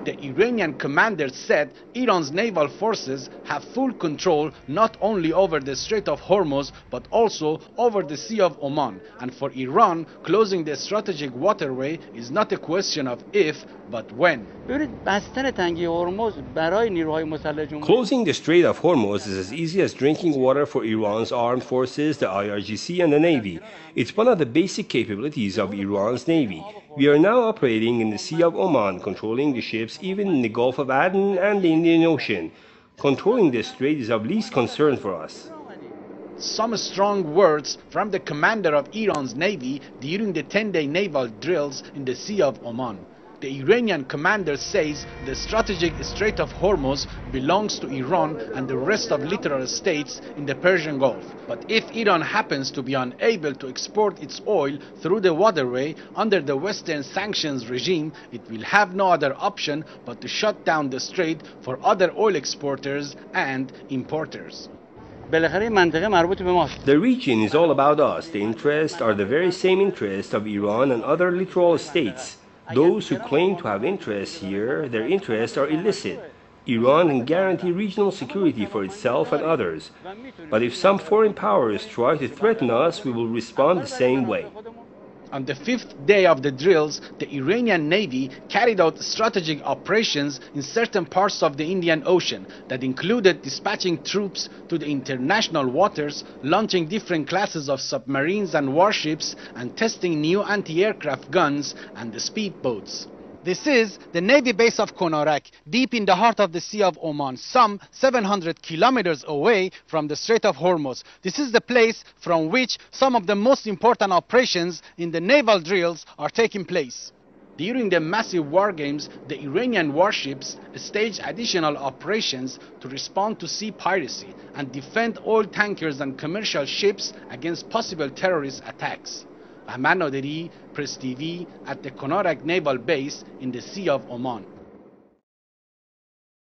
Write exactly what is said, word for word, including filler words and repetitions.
The Iranian commander said Iran's naval forces have full control not only over the Strait of Hormuz but also over the Sea of Oman, and for Iran, closing the strategic waterway is not a question of if but when. Closing the Strait of Hormuz is as easy as drinking water for Iran's armed forces, the I R G C and the Navy. It's one of the basic capabilities of Iran's Navy. We are now operating in the Sea of Oman, controlling the ships even in the Gulf of Aden and the Indian Ocean. Controlling this strait is of least concern for us. Some strong words from the commander of Iran's Navy during the ten-day naval drills in the Sea of Oman. The Iranian commander says the strategic Strait of Hormuz belongs to Iran and the rest of littoral states in the Persian Gulf. But if Iran happens to be unable to export its oil through the waterway under the Western sanctions regime, it will have no other option but to shut down the strait for other oil exporters and importers. The region is all about us. The interests are the very same interests of Iran and other littoral states. Those who claim to have interests here, their interests are illicit. Iran can guarantee regional security for itself and others. But if some foreign powers try to threaten us, we will respond the same way. On the fifth day of the drills, the Iranian Navy carried out strategic operations in certain parts of the Indian Ocean that included dispatching troops to the international waters, launching different classes of submarines and warships, and testing new anti-aircraft guns and the speedboats. This is the Navy base of Konarak, deep in the heart of the Sea of Oman, some seven hundred kilometers away from the Strait of Hormuz. This is the place from which some of the most important operations in the naval drills are taking place. During the massive war games, the Iranian warships staged additional operations to respond to sea piracy and defend oil tankers and commercial ships against possible terrorist attacks. Ahmad Naderi, Press T V, at the Konarak Naval Base in the Sea of Oman.